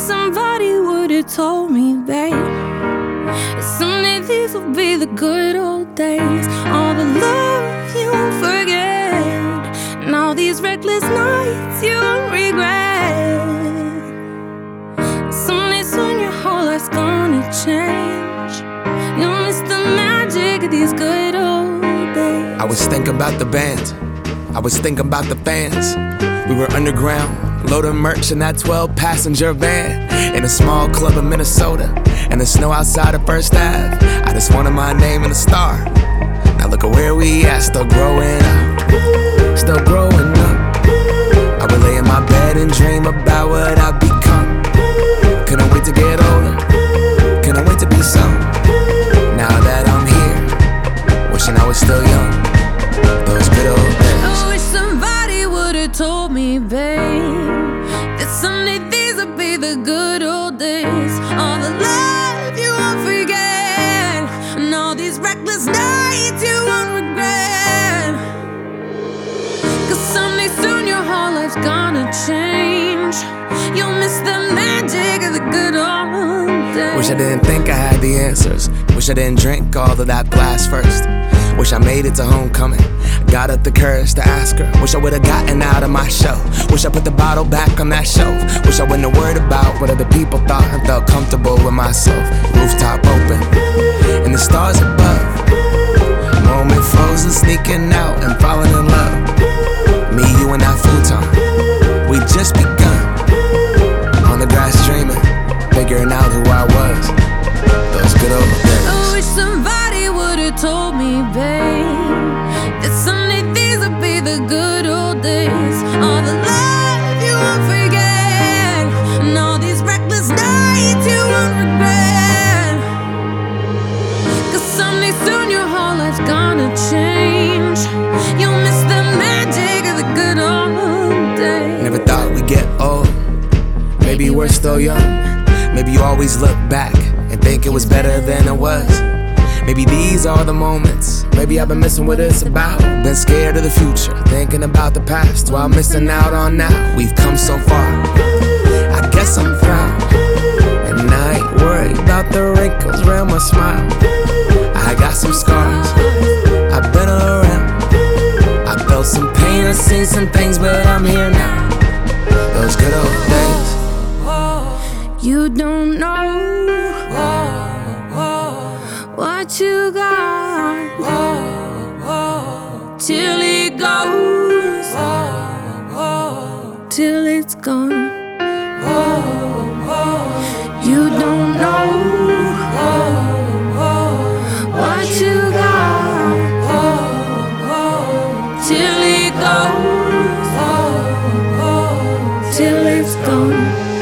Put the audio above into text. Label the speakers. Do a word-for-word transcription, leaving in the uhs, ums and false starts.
Speaker 1: somebody would've told me, babe, that someday these will be the good old days. All the love you won't forget, and all these reckless nights you won't regret. Someday soon your whole life's gonna change. You'll miss the magic of these good old days.
Speaker 2: I was thinking about the band, I was thinking about the fans. We were underground, loading merch in that twelve passenger van, in a small club in Minnesota, and the snow outside of First Ave. I just wanted my name and a star. Now look at where we at, still growing up, still growing up. I would lay in my bed and dream about what I've become. Couldn't wait to get older, couldn't wait to be some. Now that I'm here, wishing I was still young. Those good old days.
Speaker 1: I wish somebody would've told me, babe, that someday these would be the good old days. All the love you won't forget, and all these reckless nights you won't regret. Cause someday soon your whole life's gonna change. You'll miss the magic of the good old days.
Speaker 2: Wish I didn't think I had the answers. Wish I didn't drink all of that glass first. Wish I made it to homecoming, got up the courage to ask her. Wish I would've gotten out of my show. Wish I put the bottle back on that shelf. Wish I wouldn't have worried about what other people thought and felt comfortable with myself. Rooftop open, and the stars above. Moment frozen, sneaking out and falling in love. Me, you, and that futon, we just begun. On the grass dreaming, figuring out who I was. Those good old days.
Speaker 1: I wish somebody would've told me, babe, that someday these would be the good old days. All the love you won't forget, and all these reckless nights you won't regret. Cause someday soon your whole life's gonna change. You'll miss the magic of the good old days.
Speaker 2: Never thought we'd get old. Maybe we're still young. Maybe you always look back and think it was better than it was. Maybe these are the moments. Maybe I've been missing what it's about. Been scared of the future, thinking about the past while missing out on now. We've come so far, I guess I'm proud. And I ain't worried about the wrinkles around my smile. I got some scars, I've been around. I felt some pain, I've seen some things, but I'm here now. Those good old days.
Speaker 1: You don't know what you got till it goes, till it's gone. You don't know what you got till it goes, till it's gone.